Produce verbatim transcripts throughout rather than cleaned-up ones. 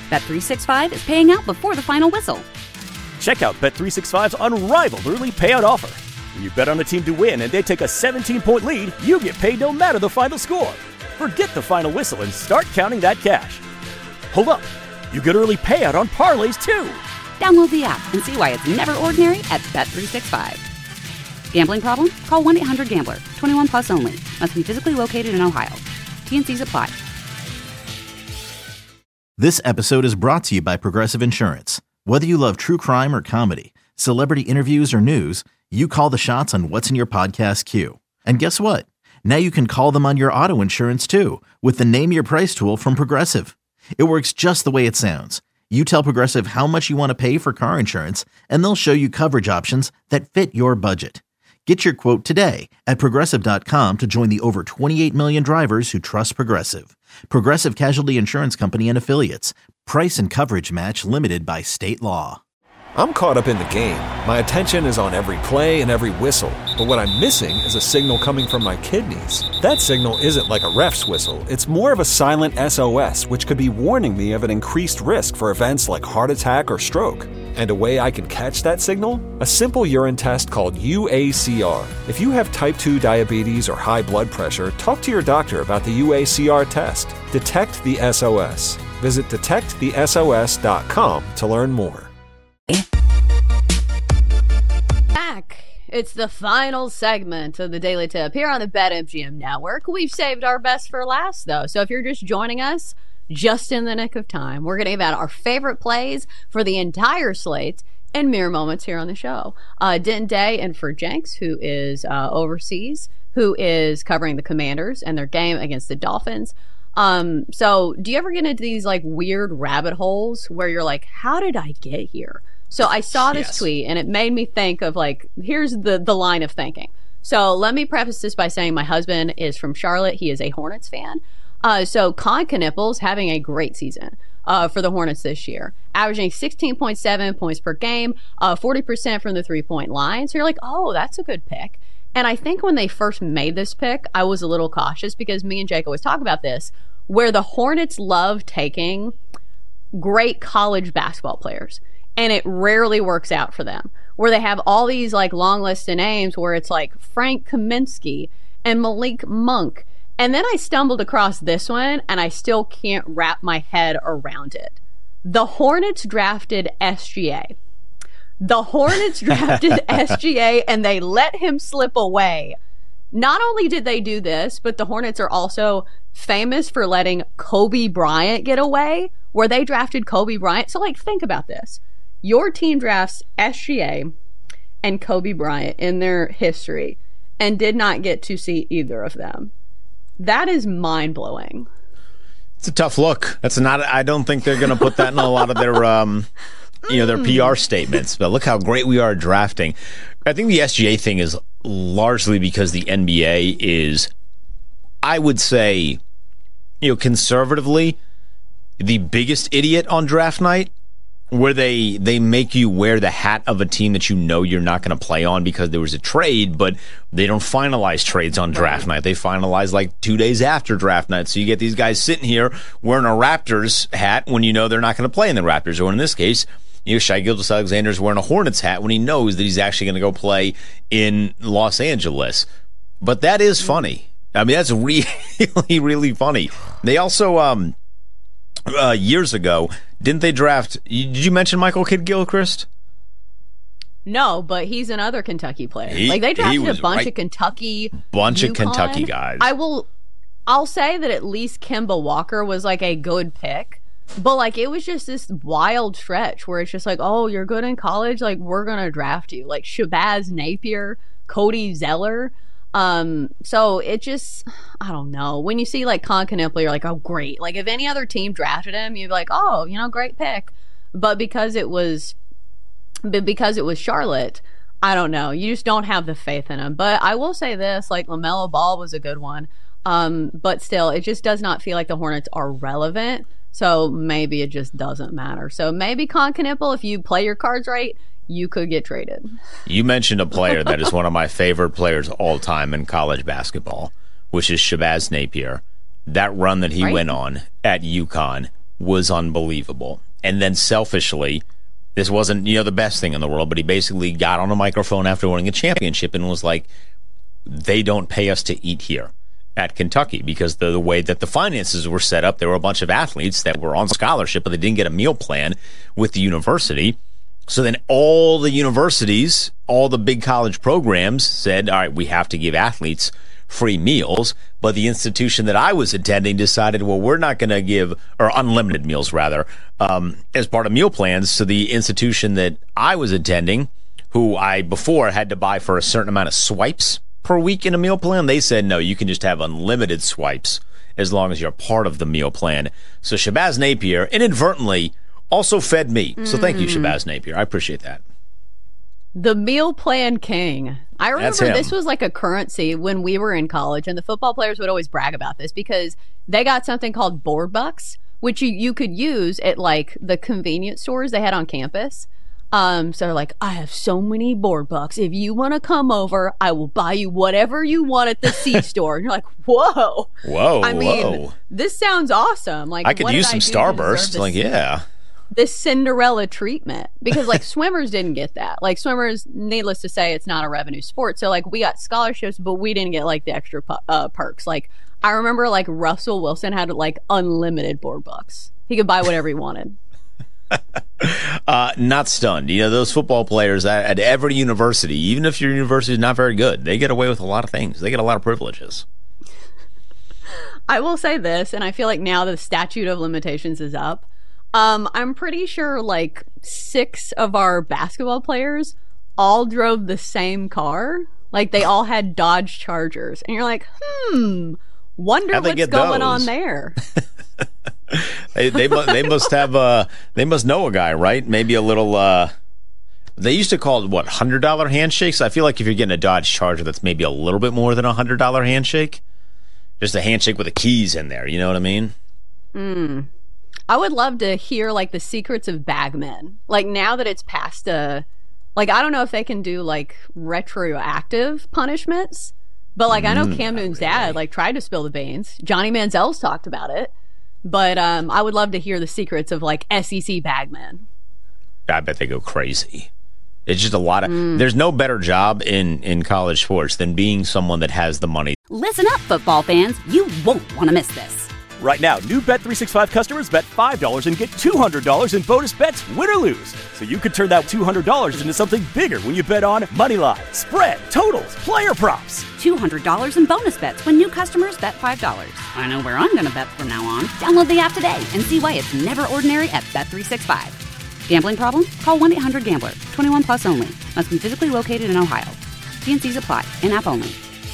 Bet three sixty-five is paying out before the final whistle. Check out Bet three sixty-five's unrivaled early payout offer. When you bet on a team to win and they take a seventeen-point lead, you get paid no matter the final score. Forget the final whistle and start counting that cash. Hold up. You get early payout on parlays, too. Download the app and see why it's never ordinary at Bet three sixty-five. Gambling problem? Call one eight hundred gambler. twenty-one plus only. Must be physically located in Ohio. T N Cs apply. This episode is brought to you by Progressive Insurance. Whether you love true crime or comedy, celebrity interviews or news, you call the shots on what's in your podcast queue. And guess what? Now you can call them on your auto insurance too with the Name Your Price tool from Progressive. It works just the way it sounds. You tell Progressive how much you want to pay for car insurance, and they'll show you coverage options that fit your budget. Get your quote today at Progressive dot com to join the over twenty-eight million drivers who trust Progressive. Progressive Casualty Insurance Company and Affiliates. Price and coverage match limited by state law. I'm caught up in the game. My attention is on every play and every whistle. But what I'm missing is a signal coming from my kidneys. That signal isn't like a ref's whistle. It's more of a silent S O S, which could be warning me of an increased risk for events like heart attack or stroke. And a way I can catch that signal? A simple urine test called U A C R. If you have type two diabetes or high blood pressure, talk to your doctor about the U A C R test. Detect the S O S. Visit detect the S O S dot com to learn more. Back. It's the final segment of the Daily Tip here on the BetMGM Network. We've saved our best for last, though. So if you're just joining us, just in the nick of time, we're going to give out our favorite plays for the entire slate in mere moments here on the show. Uh, Denton Day and for Jenks, who is uh, overseas, who is covering the Commanders and their game against the Dolphins. Um, so do you ever get into these like weird rabbit holes where you're like, how did I get here? So I saw this yes. tweet and it made me think of like, here's the, the line of thinking. So let me preface this by saying my husband is from Charlotte. He is a Hornets fan. Uh, so Con Knippel's having a great season uh, for the Hornets this year, averaging sixteen point seven points per game, uh, forty percent from the three-point line. So you're like, oh, that's a good pick. And I think when they first made this pick, I was a little cautious because me and Jake always talk about this, where the Hornets love taking great college basketball players. And it rarely works out for them, where they have all these like long list of names where it's like Frank Kaminsky and Malik Monk. And then I stumbled across this one and I still can't wrap my head around it. The Hornets drafted S G A. The Hornets drafted S G A and they let him slip away. Not only did they do this, but the Hornets are also famous for letting Kobe Bryant get away, where they drafted Kobe Bryant. So like, think about this. Your team drafts S G A and Kobe Bryant in their history and did not get to see either of them. That is mind-blowing. It's a tough look. That's not. I don't think they're going to put that in a lot of their, um, you know, their P R statements. But look how great we are at drafting. I think the S G A thing is largely because the N B A is, I would say, you know, conservatively, the biggest idiot on draft night, where they they make you wear the hat of a team that you know you're not going to play on because there was a trade, but they don't finalize trades on draft night. They finalize like two days after draft night. So you get these guys sitting here wearing a Raptors hat when you know they're not going to play in the Raptors. Or in this case, you know, Shai Gilgeous-Alexander's wearing a Hornets hat when he knows that he's actually going to go play in Los Angeles. But that is funny. I mean, that's really, really funny. They also, um, uh, years ago, didn't they draft? Did you mention Michael Kidd-Gilchrist? No, but he's another Kentucky player. He, like they drafted a bunch right, of Kentucky, bunch UConn. of Kentucky guys. I will, I'll say that at least Kemba Walker was like a good pick, but like it was just this wild stretch where it's just like, oh, you're good in college, like we're gonna draft you, like Shabazz Napier, Cody Zeller. Um, so it just, I don't know. When you see like Con Knippel, you're like, oh, great. Like if any other team drafted him, you'd be like, oh, you know, great pick. But because it was, but because it was Charlotte, I don't know. You just don't have the faith in him. But I will say this, like LaMelo Ball was a good one. Um, but still, it just does not feel like the Hornets are relevant. So maybe it just doesn't matter. So maybe Con Knippel, if you play your cards right, you could get traded. You mentioned a player that is one of my favorite players all time in college basketball, which is Shabazz Napier. That run that he right. went on at UConn was unbelievable. And then selfishly, this wasn't, you know, the best thing in the world, but he basically got on a microphone after winning a championship and was like, they don't pay us to eat here at Kentucky because the, the way that the finances were set up, there were a bunch of athletes that were on scholarship, but they didn't get a meal plan with the university. So then all the universities, all the big college programs said, all right, we have to give athletes free meals. But the institution that I was attending decided, well, we're not going to give, or unlimited meals rather, um, as part of meal plans. So the institution that I was attending, who I before had to buy for a certain amount of swipes per week in a meal plan, they said, no, you can just have unlimited swipes as long as you're part of the meal plan. So Shabazz Napier inadvertently also fed me. So thank you, Shabazz Napier. I appreciate that. The meal plan king. I remember this was like a currency when we were in college, and the football players would always brag about this because they got something called board bucks, which you, you could use at like the convenience stores they had on campus. Um, so they're like, I have so many board bucks. If you want to come over, I will buy you whatever you want at the C store. And you're like, whoa. Whoa, I mean, whoa. This sounds awesome. Like, I could what use did some I do to Starburst. deserve Like, this, yeah. this Cinderella treatment. Because, like, swimmers didn't get that. Like, swimmers, needless to say, it's not a revenue sport. So, like, we got scholarships, but we didn't get, like, the extra pu- uh, perks. Like, I remember, like, Russell Wilson had, like, unlimited board bucks. He could buy whatever he wanted. Uh, not stunned. You know, those football players at, at every university, even if your university is not very good, they get away with a lot of things. They get a lot of privileges. I will say this, and I feel like now the statute of limitations is up. Um, I'm pretty sure like six of our basketball players all drove the same car. Like they all had Dodge Chargers. And you're like, hmm, wonder what's going on there. they they, mu- they must have uh they must know a guy, right? Maybe a little uh they used to call it what, one hundred dollars handshakes? I feel like if you're getting a Dodge Charger, that's maybe a little bit more than a one hundred dollars handshake. Just a handshake with the keys in there, you know what I mean? Mm. I would love to hear like the secrets of bagmen. Like now that it's past a like I don't know if they can do like retroactive punishments, but like I know Mm, Cam not Newton's really. dad like tried to spill the beans. Johnny Manziel's talked about it. But um, I would love to hear the secrets of like S E C bagmen. I bet they go crazy. It's just a lot of there's no better job in in college sports than being someone that has the money. Listen up, football fans. You won't want to miss this. Right now, new Bet three sixty-five customers bet five dollars and get two hundred dollars in bonus bets, win or lose. So you could turn that two hundred dollars into something bigger when you bet on money line, spread, totals, player props. two hundred dollars in bonus bets when new customers bet five dollars. I know where I'm going to bet from now on. Download the app today and see why it's never ordinary at Bet three sixty-five. Gambling problem? Call one eight hundred gambler. twenty-one plus only. Must be physically located in Ohio. T N Cs apply. In-app only.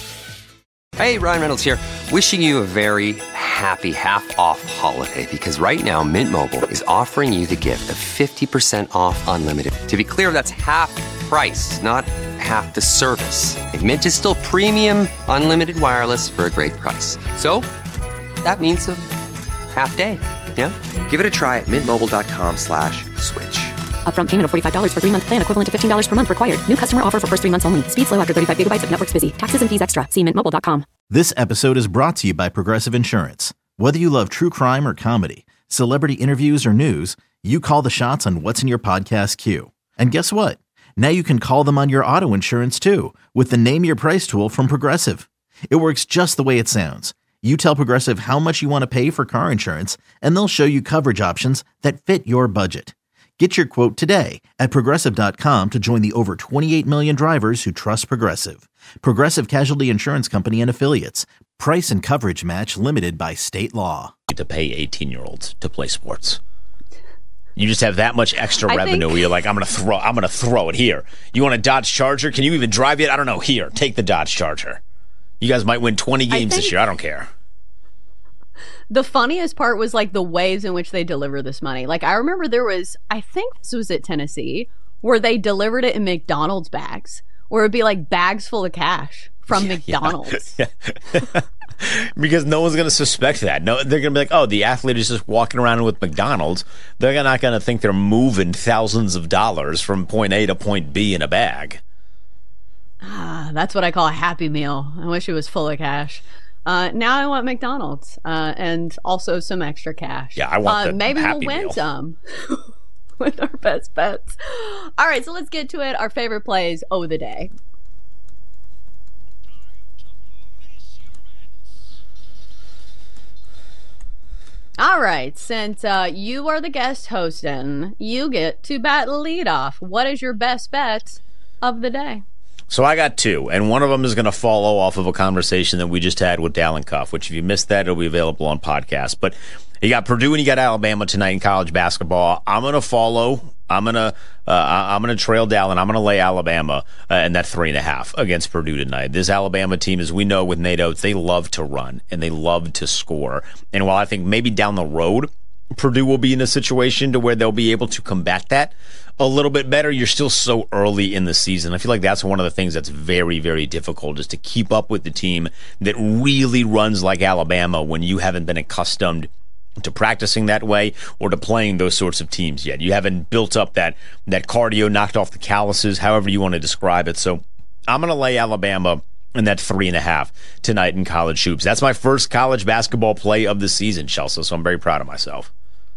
Hey, Ryan Reynolds here. Wishing you a very happy half-off holiday because right now Mint Mobile is offering you the gift of fifty percent off unlimited. To be clear, that's half price, not half the service. And Mint is still premium unlimited wireless for a great price. So that means a half day. Yeah? Give it a try at mintmobile.com slash switch. Upfront payment of forty-five dollars for three-month plan equivalent to fifteen dollars per month required. New customer offer for first three months only. Speed slow after thirty-five gigabytes if network's busy. Taxes and fees extra. See mint mobile dot com. This episode is brought to you by Progressive Insurance. Whether you love true crime or comedy, celebrity interviews or news, you call the shots on what's in your podcast queue. And guess what? Now you can call them on your auto insurance too with the Name Your Price tool from Progressive. It works just the way it sounds. You tell Progressive how much you want to pay for car insurance, and they'll show you coverage options that fit your budget. Get your quote today at Progressive dot com to join the over twenty-eight million drivers who trust Progressive. Progressive Casualty Insurance Company and Affiliates. Price and coverage match limited by state law. To pay eighteen-year-olds to play sports. You just have that much extra I revenue think- where you're like, I'm gonna throw I'm gonna throw it here. You want a Dodge Charger? Can you even drive it? I don't know. Here, take the Dodge Charger. You guys might win twenty games think- this year. I don't care. The funniest part was like the ways in which they deliver this money. Like I remember there was, I think this was at Tennessee, where they delivered it in McDonald's bags, where it'd be like bags full of cash from McDonald's. Yeah. Because no one's going to suspect that. No, they're going to be like, oh, the athlete is just walking around with McDonald's. They're not going to think they're moving thousands of dollars from point A to point B in a bag. Ah, that's what I call a Happy Meal. I wish it was full of cash. Uh, now I want McDonald's uh, and also some extra cash. Yeah, I want uh, the maybe Happy we'll win Meal. some with our best bets. All right, so let's get to it. Our favorite plays of the day. All right, since uh, you are the guest hosting, you get to bat lead off. What is your best bet of the day? So I got two, and one of them is going to follow off of a conversation that we just had with Dallin Cuff, which if you missed that, it'll be available on podcast. But you got Purdue and you got Alabama tonight in college basketball. I'm going to follow. I'm going to uh, I'm going to trail Dallin. I'm going to lay Alabama uh, in that three and a half against Purdue tonight. This Alabama team, as we know with Nate Oates, they love to run and they love to score. And while I think maybe down the road Purdue will be in a situation to where they'll be able to combat that a little bit better, you're still so early in the season. I feel like that's one of the things that's very, very difficult, is to keep up with the team that really runs like Alabama when you haven't been accustomed to practicing that way or to playing those sorts of teams yet. You haven't built up that that cardio, knocked off the calluses, however you want to describe it. So I'm going to lay Alabama in that three and a half tonight in college hoops. That's my first college basketball play of the season, Chelsea, so I'm very proud of myself.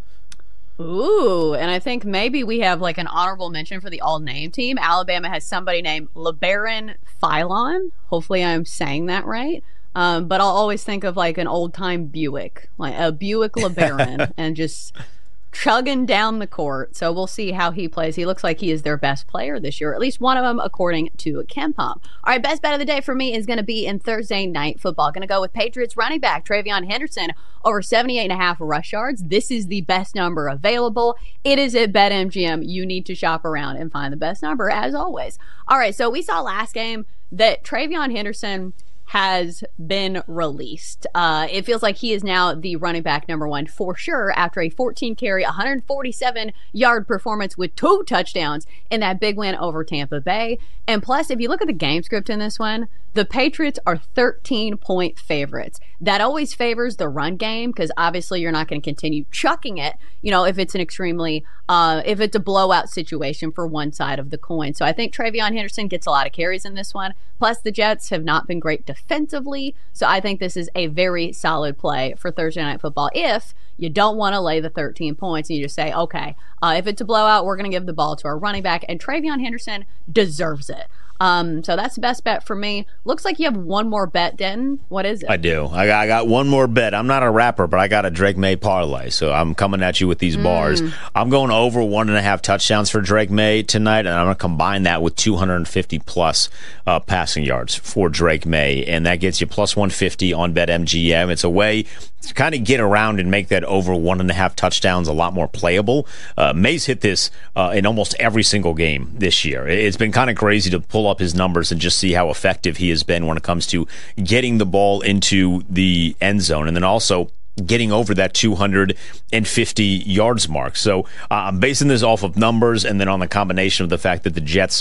Ooh, and I think maybe we have like an honorable mention for the all-name team. Alabama has somebody named LeBaron Philon. Hopefully I'm saying that right. Um, but I'll always think of like an old-time Buick, like a Buick LeBaron, and just chugging down the court. So we'll see how he plays. He looks like he is their best player this year, at least one of them, according to KenPom. All right, best bet of the day for me is going to be in Thursday night football. Going to go with Patriots running back TreVeyon Henderson over seventy-eight and a half rush yards. This is the best number available. It is at BetMGM. You need to shop around and find the best number, as always. All right, so we saw last game that TreVeyon Henderson has been released. Uh, it feels like he is now the running back number one for sure after a fourteen carry, one hundred forty-seven yard performance with two touchdowns in that big win over Tampa Bay. And plus, if you look at the game script in this one, the Patriots are thirteen point favorites. That always favors the run game because obviously you're not going to continue chucking it, you know, if it's an extremely, uh, if it's a blowout situation for one side of the coin. So I think TreVeyon Henderson gets a lot of carries in this one. Plus, the Jets have not been great defensively. So I think this is a very solid play for Thursday Night Football if you don't want to lay the thirteen points and you just say, okay, uh, if it's a blowout, we're going to give the ball to our running back, and TreVeyon Henderson deserves it. Um, so that's the best bet for me. Looks like you have one more bet, Denton. What is it? I do. I got, I got one more bet. I'm not a rapper, but I got a Drake May parlay, so I'm coming at you with these bars. Mm. I'm going over one and a half touchdowns for Drake May tonight, and I'm going to combine that with two hundred fifty plus uh, passing yards for Drake May, and that gets you plus one fifty on BetMGM. It's a way to kind of get around and make that over one and a half touchdowns a lot more playable. Uh, May's hit this uh, in almost every single game this year. It's been kind of crazy to pull up his numbers and just see how effective he has been when it comes to getting the ball into the end zone and then also getting over that two hundred fifty yards mark. So uh, I'm basing this off of numbers and then on the combination of the fact that the Jets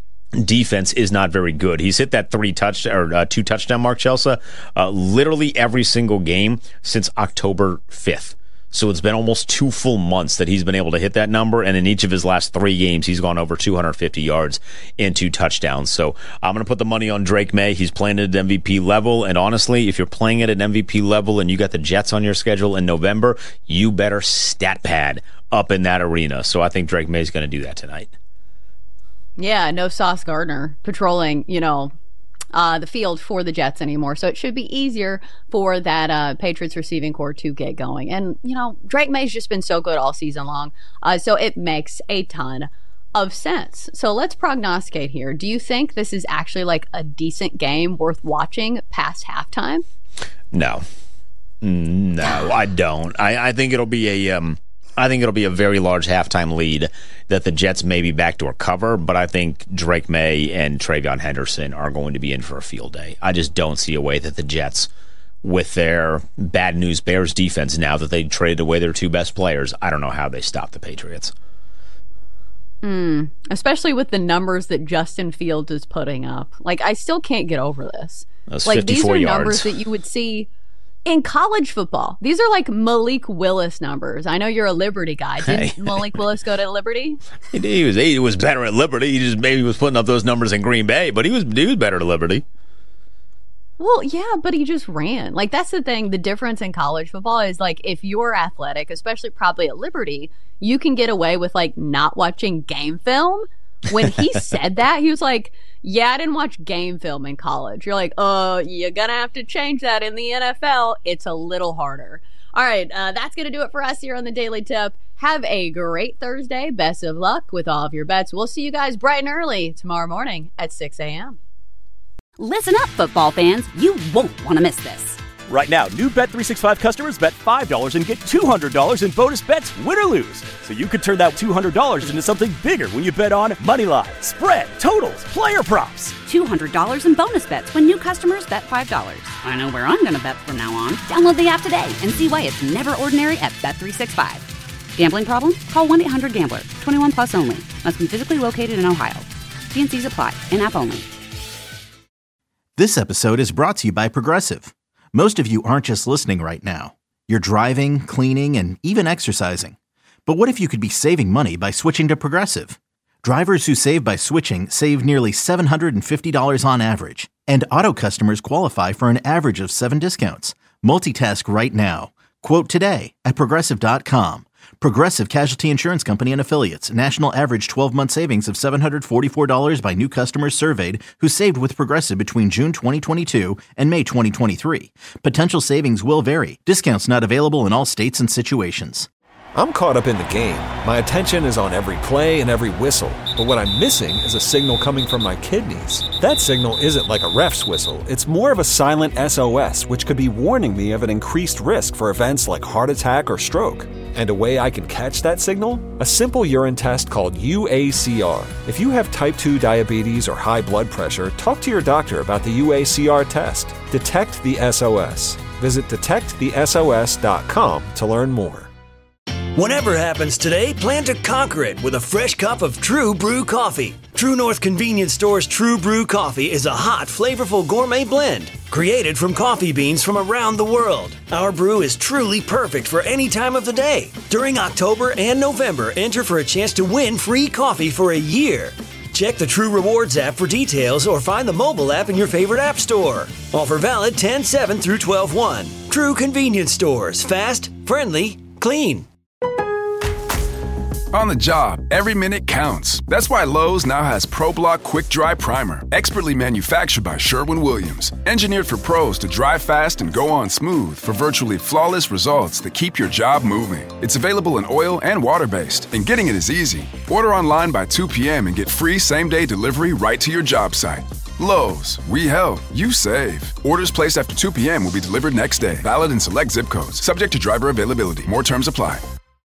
defense is not very good. He's hit that three touch or uh, two touchdown mark, Chelsea, uh, literally every single game since October fifth. So it's been almost two full months that he's been able to hit that number, and in each of his last three games, he's gone over two hundred fifty yards and two touchdowns. So I'm going to put the money on Drake May. He's playing at an M V P level, and honestly, if you're playing at an M V P level and you got the Jets on your schedule in November, you better stat pad up in that arena. So I think Drake May is going to do that tonight. Yeah, no Sauce Gardner patrolling, you know, uh, the field for the Jets anymore. So it should be easier for that uh, Patriots receiving core to get going. And, you know, Drake May's just been so good all season long. Uh, so it makes a ton of sense. So let's prognosticate here. Do you think this is actually like a decent game worth watching past halftime? No. No, I don't. I, I think it'll be a... Um... I think it'll be a very large halftime lead that the Jets may be backdoor cover, but I think Drake May and TreVeyon Henderson are going to be in for a field day. I just don't see a way that the Jets, with their bad news Bears defense now that they traded away their two best players, I don't know how they stop the Patriots. Mm, especially with the numbers that Justin Fields is putting up. Like, I still can't get over this. Those like, these are yards. numbers that you would see in college football. These are like Malik Willis numbers. I know you're a Liberty guy. Didn't hey. Malik Willis go to Liberty? He was he was better at Liberty. He just maybe was putting up those numbers in Green Bay, but he was he was better at Liberty. Well, yeah, but he just ran. Like, that's the thing. The difference in college football is, like, if you're athletic, especially probably at Liberty, you can get away with, like, not watching game film. When he said that, he was like, yeah, I didn't watch game film in college. You're like, oh, you're going to have to change that in the N F L. It's a little harder. All right, uh, that's going to do it for us here on the Daily Tip. Have a great Thursday. Best of luck with all of your bets. We'll see you guys bright and early tomorrow morning at six a.m. Listen up, football fans. You won't want to miss this. Right now, new Bet three sixty-five customers bet five dollars and get two hundred dollars in bonus bets, win or lose. So you could turn that two hundred dollars into something bigger when you bet on moneyline, spread, totals, player props. two hundred dollars in bonus bets when new customers bet five dollars. I know where I'm going to bet from now on. Download the app today and see why it's never ordinary at Bet three sixty-five. Gambling problem? Call one eight hundred gambler. twenty-one plus only. Must be physically located in Ohio. T and C's apply. In-app only. This episode is brought to you by Progressive. Most of you aren't just listening right now. You're driving, cleaning, and even exercising. But what if you could be saving money by switching to Progressive? Drivers who save by switching save nearly seven hundred fifty dollars on average. And auto customers qualify for an average of seven discounts. Multitask right now. Quote today at Progressive dot com. Progressive Casualty Insurance Company and Affiliates. National average twelve-month savings of seven hundred forty-four dollars by new customers surveyed who saved with Progressive between June twenty twenty-two and May twenty twenty-three. Potential savings will vary. Discounts not available in all states and situations. I'm caught up in the game. My attention is on every play and every whistle. But what I'm missing is a signal coming from my kidneys. That signal isn't like a ref's whistle. It's more of a silent S O S, which could be warning me of an increased risk for events like heart attack or stroke. And a way I can catch that signal? A simple urine test called U A C R. If you have type two diabetes or high blood pressure, talk to your doctor about the U A C R test. Detect the S O S. Visit detect the S O S dot com to learn more. Whatever happens today, plan to conquer it with a fresh cup of True Brew coffee. True North Convenience Store's True Brew coffee is a hot, flavorful gourmet blend created from coffee beans from around the world. Our brew is truly perfect for any time of the day. During October and November, enter for a chance to win free coffee for a year. Check the True Rewards app for details or find the mobile app in your favorite app store. Offer valid ten seven through twelve one. True Convenience Stores. Fast, friendly, clean. On the job, every minute counts. That's why Lowe's now has ProBlock Quick Dry Primer, expertly manufactured by Sherwin-Williams. Engineered for pros to dry fast and go on smooth for virtually flawless results that keep your job moving. It's available in oil and water-based, and getting it is easy. Order online by two p.m. and get free same-day delivery right to your job site. Lowe's, we help, you save. Orders placed after two p.m. will be delivered next day. Valid in select zip codes. Subject to driver availability. More terms apply.